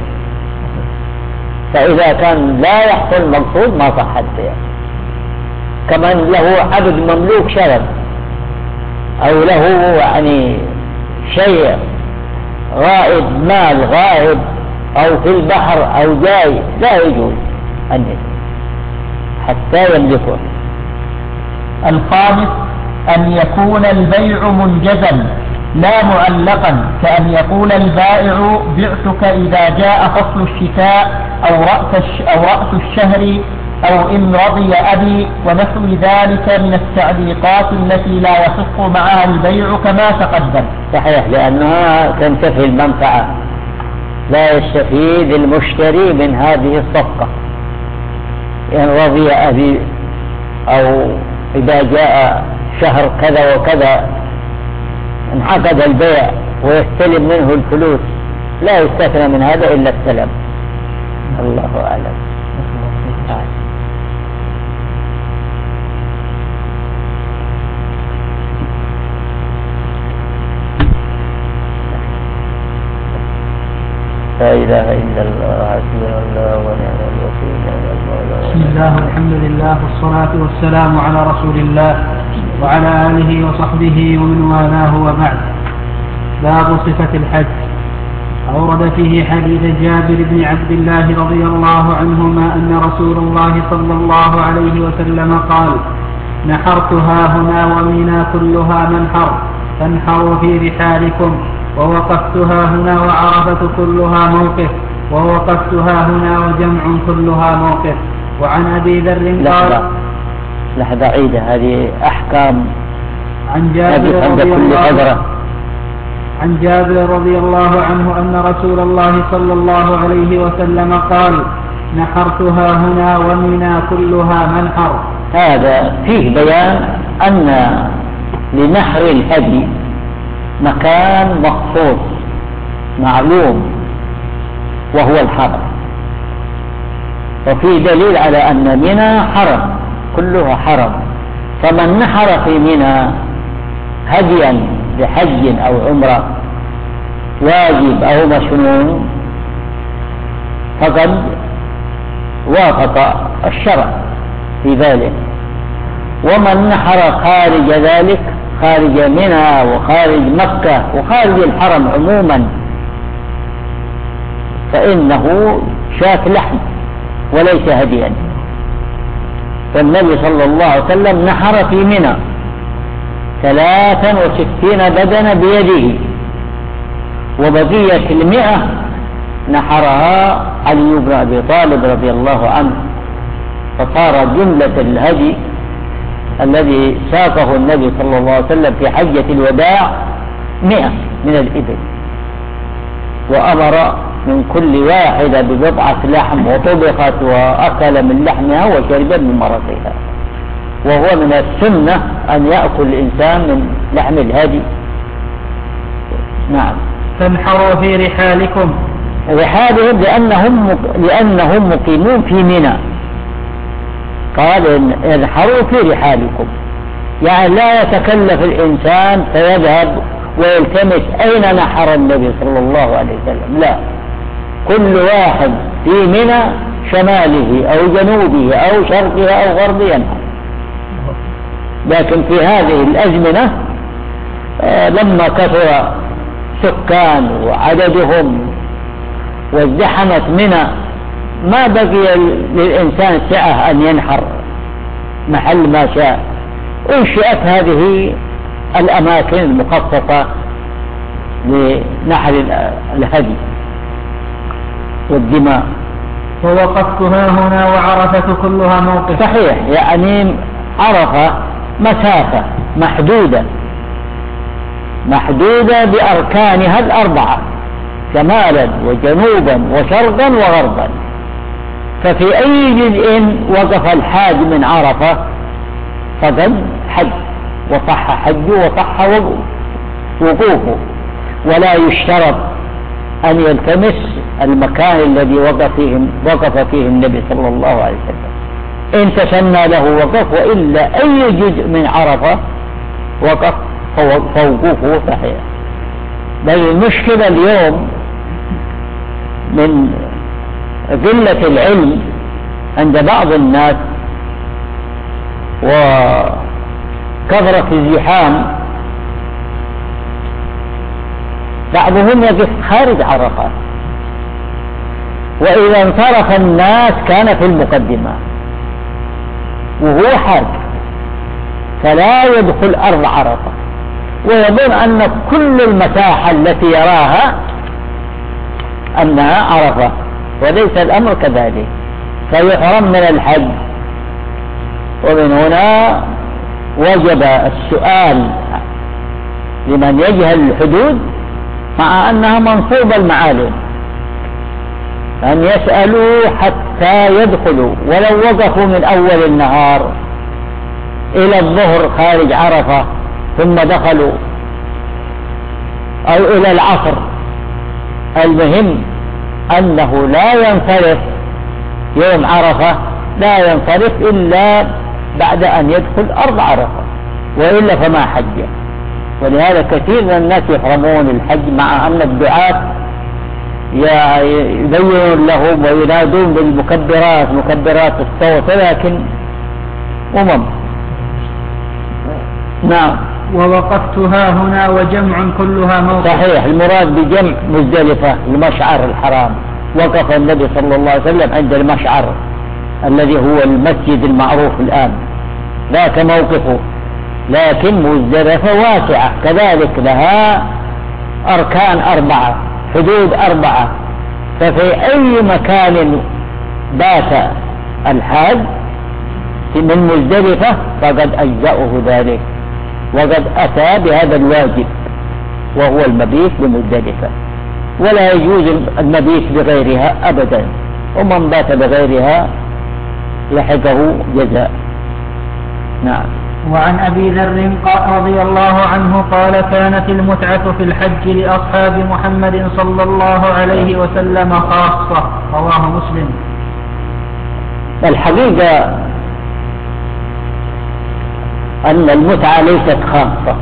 فإذا كان لا يحصل المقصود ما صح البيع. كمن له عبد مملوك شرب أو له يعني شيء غائب، مال غائب أو في البحر أو جاي، لا يجوز أن حتى يملكه. الخامس أن يكون البيع منجزا لا معلقا، كأن يقول البائع بعتك إذا جاء فصل الشتاء أو رأس, أو رأس الشهر أو إن رضي أبي ونحو ذلك من التعليقات التي لا يصح معها البيع كما تقدم. صحيح، لأنها تنتفي المنفعة، لا يستفيد المشتري من هذه الصفقة. إن رضي أبي أو إذا جاء شهر كذا وكذا انعقد البيع ويستلم منه الفلوس، لا يستثنى من هذا إلا السلم. الله أعلم. لا إله إلا الله، حسبنا الله ونعم الوكيل، نعم المولى. بسم الله والحمد لله والصلاة والسلام على رسول الله وعلى آله وصحبه ومن والاه وبعد. باب صفة الحج. أورد فيه حديث جابر بن عبد الله رضي الله عنهما أن رسول الله صلى الله عليه وسلم قال: نحرتها هنا ومنى كلها منحر، فانحروا في رحالكم، ووقفتها هنا وعرفة كلها موقف، ووقفتها هنا وجمع كلها موقف. وعن أبي ذر قال: لحظة عيدة، هذه أحكام عن جابر رضي الله عنه عن جابر رضي الله عنه أن رسول الله صلى الله عليه وسلم قال: نحرتها هنا ومنى كلها منحر. هذا فيه بيان أن لنحر الهدي مكان مخصوص معلوم وهو الحرم، وفي دليل على أن منى حرم، كلها حرم. فمن نحر في منى هديا بحج أو عمرة واجب أو مسنون فقد وافق الشرع في ذلك. ومن نحر خارج ذلك، خارج منى وخارج مكة وخارج الحرم عموما، فإنه شاة لحم وليس هديا. فالنبي صلى الله عليه وسلم نحر في منى ثلاثا وستين بدنة بيده، وبقية المئة نحرها علي بن أبي طالب رضي الله عنه، فصار جملة الهدي الذي ساقه النبي صلى الله عليه وسلم في حجة الوداع مئة من الإبل، وأمر من كل واحدة ببضعة لحم وطبخت وأكل من لحمها وشرب من مرقها. وهو من السنة أن يأكل الإنسان من لحم الهدي. نعم. فانحروا في رحالكم، رحالهم لأنهم, لأنهم مقيمون في منى. قال انحروا في رحالكم، يعني لا يتكلف الإنسان فيذهب ويلتمس أين نحر النبي صلى الله عليه وسلم، لا، كل واحد في منى شماله أو جنوبه أو شرقه أو غربه ينحر. لكن في هذه الأزمنة آه لما كثر سكان وعددهم وازدحمت منى ما بقي للإنسان سعة أن ينحر محل ما شاء. انشئت هذه الأماكن المخصصة لنحر الهدي والدماء. ووقفتها هنا وعرفة كلها موقف. صحيح، يعني عرفة مسافة محدودة محدودة بأركانها الأربعة، شمالا وجنوبا وشرقا وغربا، ففي أي جزء وقف الحاج من عرفة فقد حج وصح حجه وصح وقوفه، ولا يشترط أن يلتمس المكان الذي وقف فيه, وقف فيه النبي صلى الله عليه وسلم، إن تسنى له وقف، وإلا أي جزء من عرفة وقف فوقوفه صحيح. بل المشكلة اليوم من قلة العلم عند بعض الناس وكثرة الزحام، بعضهم يقف خارج عرفات، وإذا انصرف الناس كان في المقدمة وهو حاج، فلا يدخل أرض عرفة، ويظن أن كل المساحة التي يراها أنها عرفة، وليس الأمر كذلك، فيحرم من الحج. ومن هنا وجب السؤال لمن يجهل الحدود مع أنها منصوبة المعالم، أن يسألوا حتى يدخلوا، ولو وقفوا من أول النهار إلى الظهر خارج عرفة ثم دخلوا، أو إلى العصر، المهم أنه لا ينصرف يوم عرفة، لا ينصرف إلا بعد أن يدخل أرض عرفة، وإلا فما حج. ولهذا كثير من الناس يحرمون الحج مع أن الدعاة يبينون لهم وينادون بالمكبرات، مكبرات الصوت، لكن أمم. نعم. ووقفتها هنا وجمع كلها موقف. صحيح، المراد بجمع مزدلفة المشعر الحرام، وقف النبي صلى الله عليه وسلم عند المشعر الذي هو المسجد المعروف الآن، ذاك موقفه، لكن مزدلفة واسعة كذلك، لها أركان أربعة، حدود أربعة، ففي أي مكان بات الحاج من مزدلفة فقد أجزأه ذلك، وقد أتى بهذا الواجب وهو المبيت بمزدلفة، ولا يجوز المبيت بغيرها أبدا، ومن بات بغيرها لحقه جزاء. نعم. وعن أبي ذر رضي الله عنه قال: كانت المتعة في الحج لأصحاب محمد صلى الله عليه وسلم خاصة، رواه مسلم. الحقيقة أن المتعة ليست خاصة،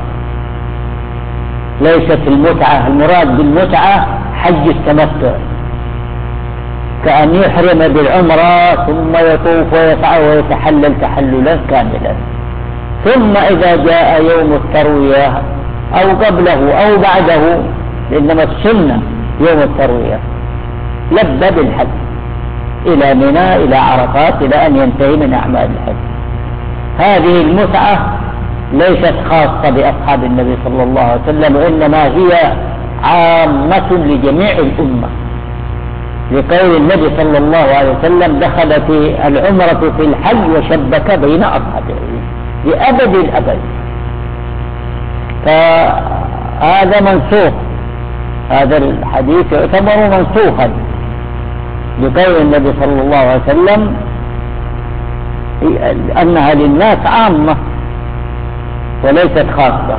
ليست المتعة، المراد بالمتعة حج التمتع، كأن يحرم بالعمرة ثم يطوف ويسعى ويتحلل تحللا كاملا، ثم إذا جاء يوم التروية أو قبله أو بعده، إنما السنة يوم التروية لبى بالحج إلى منى إلى عرفات إلى أن ينتهي من أعمال الحج. هذه المتعة ليست خاصة بأصحاب النبي صلى الله عليه وسلم، وإنما هي عامة لجميع الأمة، لقول النبي صلى الله عليه وسلم: دخلت العمرة في الحج وشبك بين أصحابه لأبد الأبد. فهذا منسوخ، هذا الحديث يعتبر منسوخا لقول النبي صلى الله عليه وسلم أنها للناس عامة وليست خاصة.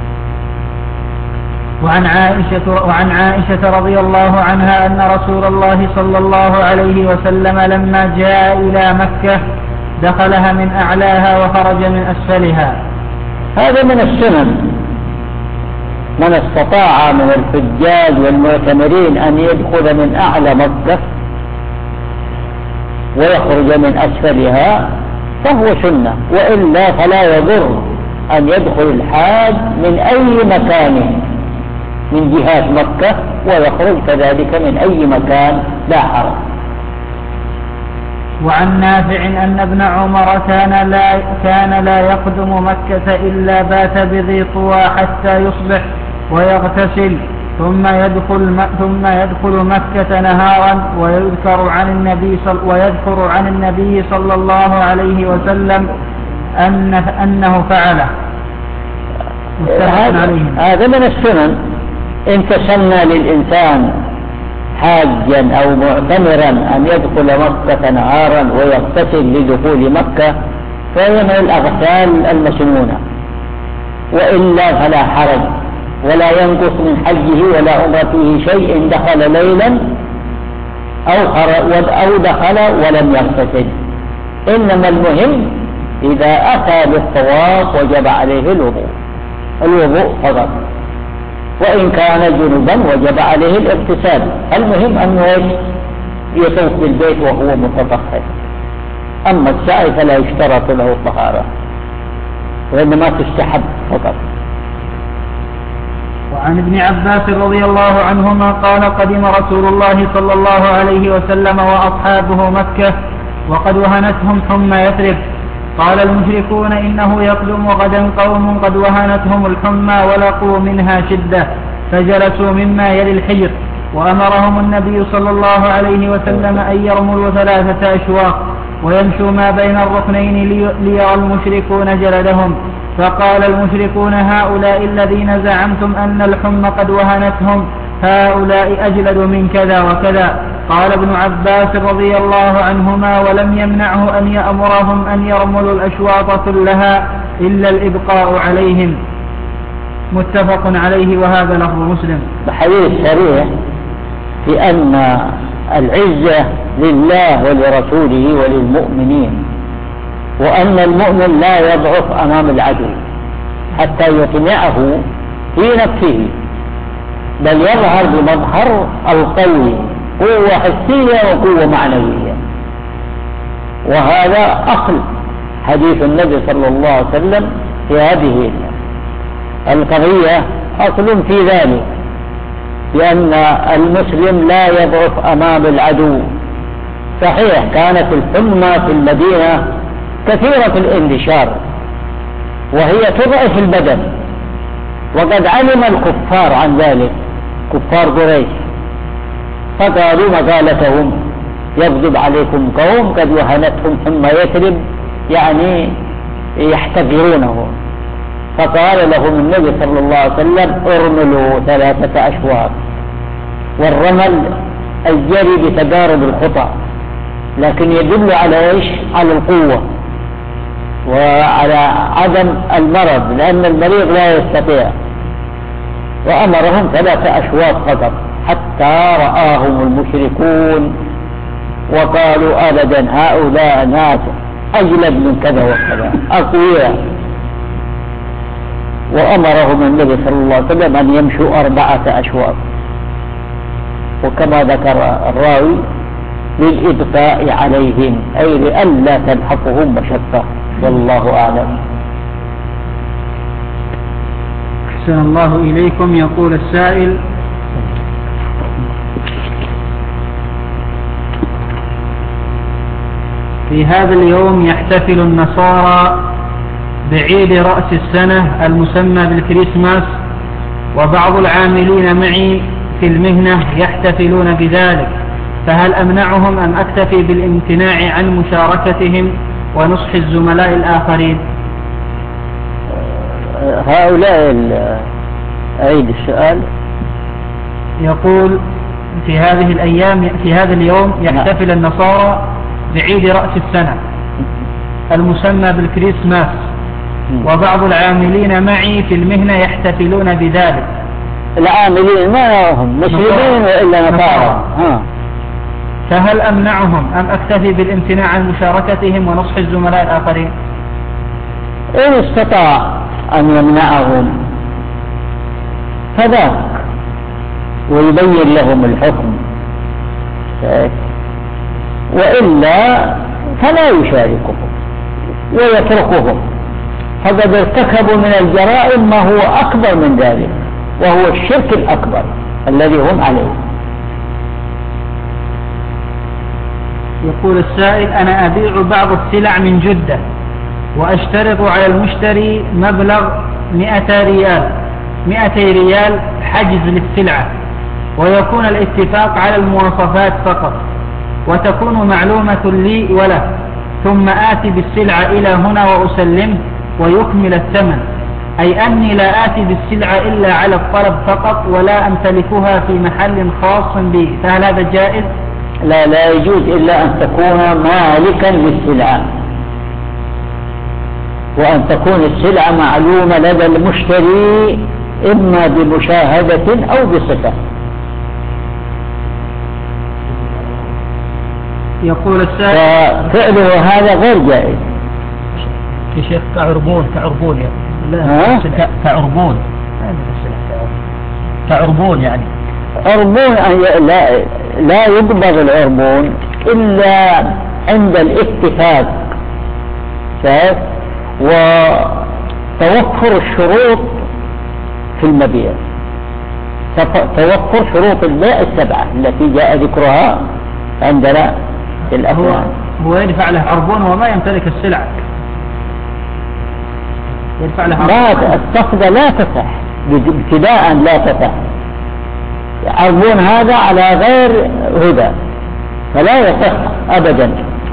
وعن عائشة, وعن عائشة رضي الله عنها أن رسول الله صلى الله عليه وسلم لما جاء إلى مكة دخلها من أعلاها وخرج من أسفلها. هذا من السنن، من استطاع من الحجاج والمعتمرين أن يدخل من أعلى مكة ويخرج من أسفلها فهو سنة، وإلا فلا يضر أن يدخل الحاج من أي مكان من جهات مكة ويخرج كذلك من أي مكان لا حرج. وعن نافع أن ابن عمر كان لا, كان لا يقدم مكة إلا بات بذي طوى حتى يصبح ويغتسل ثم يدخل, ثم يدخل مكة نهارا، ويذكر عن النبي صل ويذكر عن النبي صلى الله عليه وسلم أن أنه فعله. هذا من السنن. إن تسنى للإنسان حاجا أو معتمرا أن يدخل مكة نهارا ويغتسل لدخول مكة فهي من الأغسال المسنونة، وإلا فلا حرج، ولا ينقص من حجه ولا عمرته شيء إن دخل ليلا أو, أو دخل ولم يغتسل. إنما المهم إذا أتى بالطواف وجب عليه الوضوء الوضوء فقط، وإن كان جنبا وجب عليه الاغتسال. المهم أنه يطوف بالبيت وهو متطهر. أما السعي فلا يشترط له الطهارة وإنما تستحب فقط. وعن ابن عباس رضي الله عنهما قال قدم رسول الله صلى الله عليه وسلم وأصحابه مكة وقد وهنتهم حمى يثرب. قال المشركون إنه يقدم غدا قوم قد وهنتهم الحمى ولقوا منها شدة فجلسوا مما يلي الحجر، وأمرهم النبي صلى الله عليه وسلم أن يرملوا ثلاثة أشواط ويمشوا ما بين الركنين ليرى المشركون جلدهم. فقال المشركون هؤلاء الذين زعمتم أن الحمى قد وهنتهم هؤلاء أجلد من كذا وكذا. قال ابن عباس رضي الله عنهما ولم يمنعه أن يأمرهم أن يرملوا الأشواط كلها إلا الإبقاء عليهم. متفق عليه وهذا لفظ مسلم. بحديث صريح في أن العزة لله ولرسوله وللمؤمنين، وأن المؤمن لا يضعف أمام العدو حتى يقنعه في نفسه، بل يظهر بمظهر القوي، قوة حسية وقوة معنوية. وهذا أصل حديث النبي صلى الله عليه وسلم في هذه القضية، أصل في ذلك، لأن المسلم لا يضعف أمام العدو. صحيح كانت الحمى في المدينة كثيرة الانتشار وهي تضعف البدن، وقد علم الكفار عن ذلك، كفار قريش، فقالوا مقالتهم يغضب عليكم قوم قد وهنتهم حمى يثرب، يعني يحتقرونه. فقال لهم النبي صلى الله عليه وسلم ارملوا ثلاثة أشواط. والرمل الجري بتقارب الخطى، لكن يدل على ايش؟ على القوة وعلى عدم المرض، لأن المريض لا يستطيع. وأمرهم ثلاثة أشواط فقط حتى رآهم المشركون وقالوا أبدا هؤلاء ناس أجلد من كذا وكذا أقوياء. وأمرهم النبي صلى الله عليه وسلم أن يمشوا أربعة أشواط، وكما ذكر الراوي للإبقاء عليهم، أي لئلا تلحقهم مشقة، والله أعلم. أحسن الله إليكم. يقول السائل: في هذا اليوم يحتفل النصارى بعيد رأس السنة المسمى بالكريسماس، وبعض العاملين معي في المهنة يحتفلون بذلك، فهل أمنعهم أم أكتفي بالامتناع عن مشاركتهم ونصح الزملاء الآخرين؟ هؤلاء أعيد السؤال. يقول: في هذه الأيام في هذا اليوم يحتفل النصارى بعيد رأس السنة المسمى بالكريسماس، وبعض العاملين معي في المهنة يحتفلون بذلك. العاملين ما هم مسلمين وإلا نصارى، فهل أمنعهم أم أكتفي بالامتناع عن مشاركتهم ونصح الزملاء الآخرين؟ إن استطاع أن يمنعهم فذاك ويبين لهم الحكم، وإلا فلا يشاركهم ويتركهم، فقد ارتكبوا من الجرائم ما هو أكبر من ذلك، وهو الشرك الأكبر الذي هم عليه. يقول السائل: أنا أبيع بعض السلع من جدة وأشترط على المشتري مبلغ مئة ريال مئتي ريال حجز للسلعة، ويكون الاتفاق على المواصفات فقط، وتكون معلومة لي وله، ثم آتي بالسلعة إلى هنا وأسلمه ويكمل الثمن، أي أني لا آتي بالسلعة إلا على الطلب فقط ولا أمتلكها في محل خاص بي، فهل هذا جائز؟ لا، لا يجوز إلا أن تكون مالكا للسلعة، وأن تكون السلعة معلومة لدى المشتري إما بمشاهدة أو بصفة. يقول السائل ففعله هذا غير جائز. يا شيخ كعربون كعربون يعني لا كعربون كعربون يعني عربون لا, لا يقبض العربون إلا عند الاتفاق وتوفر الشروط في المبيع، توفر شروط البيع السبعة التي جاء ذكرها عندنا في الأفواه. هو يدفع له عربون وما يمتلك السلعة، يدفع له عربون. الصفقة لا تصح ابتداء، لا تصح. عربون هذا على غير هدى فلا يصح أبدا.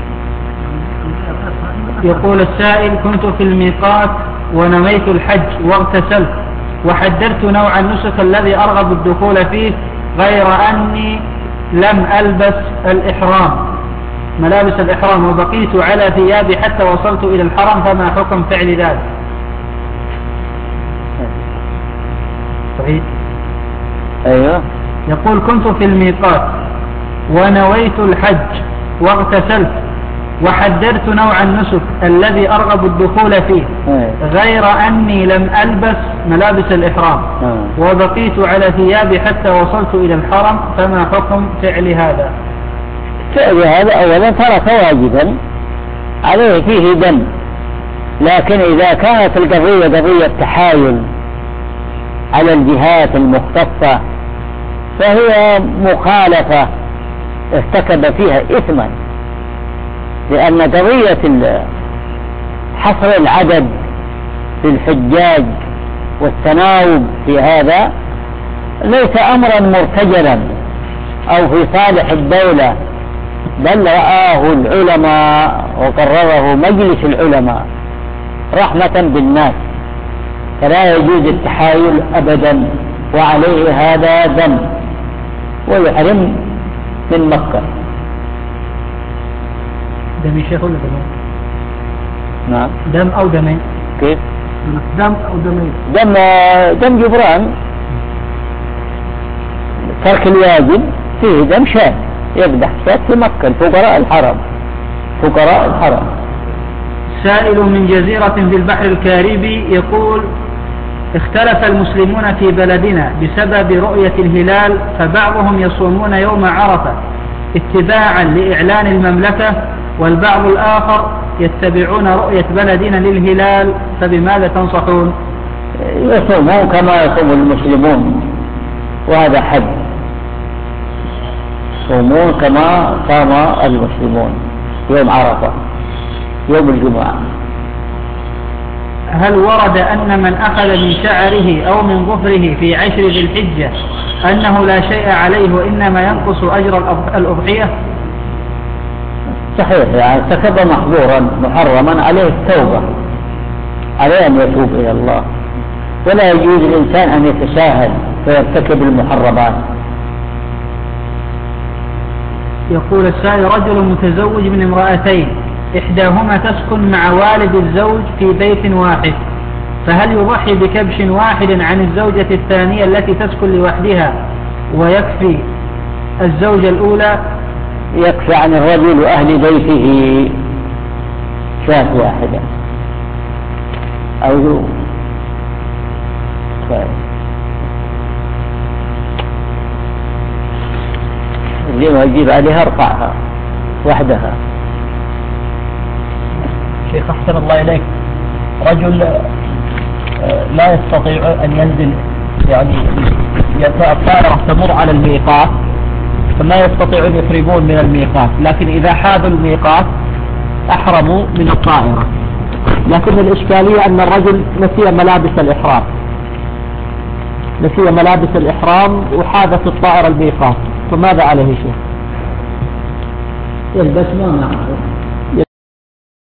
يقول السائل كنت في الميقات ونويت الحج واغتسلت وحددت نوع النسك الذي أرغب الدخول فيه، غير أني لم ألبس الإحرام ملابس الإحرام وبقيت على ثيابي حتى وصلت إلى الحرم، فما حكم فعل ذلك؟ صحيح. أيوه. يقول كنت في الميقات ونويت الحج واغتسلت وحددت نوع النسك الذي أرغب الدخول فيه، غير أني لم ألبس ملابس الإحرام وبقيت على ثيابي حتى وصلت إلى الحرم، فما حكم فعل هذا؟ فعل هذا أولا ترك واجبا عليه فيه دم، لكن إذا كانت القضية قضية تحايل على الجهات المختصة فهي مخالفة ارتكب فيها إثما، لأن قضية حصر العدد في الحجاج والتناوب في هذا ليس أمرا مرتجلا أو في صالح الدولة، بل رآه العلماء وقرره مجلس العلماء رحمة بالناس، فلا يجوز التحايل أبدا، وعليه هذا دم ويحرم من مكة. دم الشيخ ولا دم؟ نعم. دم أو دمين؟ كيف؟ دم أو دمين؟ دم دم جبران، ترك الواجب فيه دم شاة، يقدح شاة في مكة الفقراء الحرم، فقراء الحرم. سائل من جزيرة في البحر الكاريبي يقول اختلف المسلمون في بلدنا بسبب رؤية الهلال، فبعضهم يصومون يوم عرفة اتباعا لإعلان المملكة، والبعض الآخر يتبعون رؤية بلدنا للهلال، فبماذا تنصحون؟ يصومون كما يصوم المسلمون، وهذا حد، يصومون كما صام المسلمون يوم عرفة يوم الجمعة. هل ورد أن من أخذ من شعره أو من ظفره في عشر ذي الحجة أنه لا شيء عليه وإنما ينقص أجر الأضحية؟ صحيح، يعني ارتكب محظورا محرما عليه التوبة، عليه أن يتوب إلى الله، ولا يجوز الإنسان أن يتساهل فيرتكب المحرمات. يقول السائل رجل متزوج من امرأتين، إحداهما تسكن مع والد الزوج في بيت واحد، فهل يضحي بكبش واحد عن الزوجة الثانية التي تسكن لوحدها ويكفي الزوجة الأولى؟ يكفي عن الرجل وأهل بيته شاة واحدة أو اللي ما يجيب عليها ارفعها وحدها. شيخ أحسن الله إليك، رجل لا يستطيع أن ينزل، يعني الطائرة تمر على الميقات فما يستطيعون يفرغون من الميقات، لكن إذا حاذوا الميقات أحرموا من الطائرة، لكن الإشكالية أن الرجل نسي ملابس الإحرام نسي ملابس الإحرام وحاذت الطائرة الميقات، فماذا عليه شيخ؟ يلبس ما معه